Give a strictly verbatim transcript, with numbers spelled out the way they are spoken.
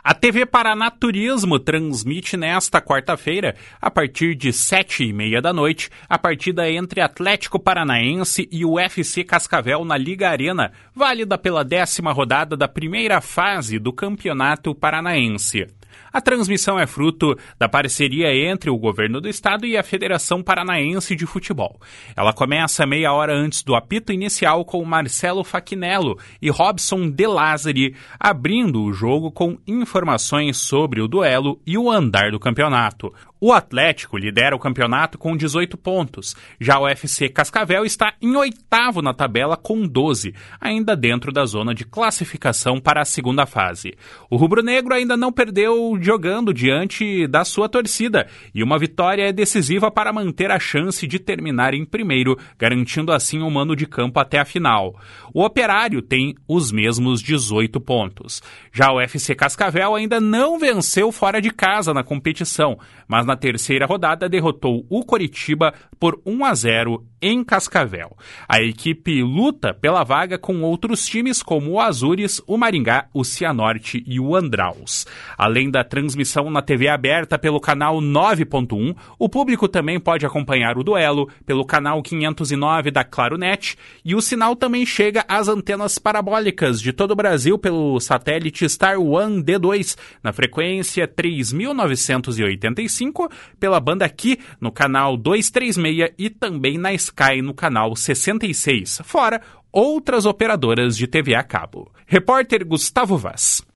A T V Paraná Turismo transmite nesta quarta-feira, a partir de sete e meia da noite, a partida entre Atlético Paranaense e o U F C Cascavel na Liga Arena, válida pela décima rodada da primeira fase do Campeonato Paranaense. A transmissão é fruto da parceria entre o Governo do Estado e a Federação Paranaense de Futebol. Ela começa meia hora antes do apito inicial com Marcelo Fachinello e Robson De Lázari, abrindo o jogo com informações sobre o duelo e o andar do campeonato. O Atlético lidera o campeonato com dezoito pontos, já o U F C Cascavel está em oitavo na tabela com doze, ainda dentro da zona de classificação para a segunda fase. O rubro-negro ainda não perdeu jogando diante da sua torcida, e uma vitória é decisiva para manter a chance de terminar em primeiro, garantindo assim o mando de campo até a final. O Operário tem os mesmos dezoito pontos. Já o U F C Cascavel ainda não venceu fora de casa na competição, mas na terceira rodada derrotou o Coritiba por um a zero em Cascavel. A equipe luta pela vaga com outros times como o Azures, o Maringá, o Cianorte e o Andraus. Além da transmissão na T V aberta pelo canal nove ponto um, o público também pode acompanhar o duelo pelo canal quinhentos e nove da Claronet, e o sinal também chega às antenas parabólicas de todo o Brasil pelo satélite Star One D dois na frequência três mil novecentos e oitenta e cinco, pela banda aqui no canal duzentos e trinta e seis e também na Sky no canal sessenta e seis, fora outras operadoras de T V a cabo. Repórter Gustavo Vaz.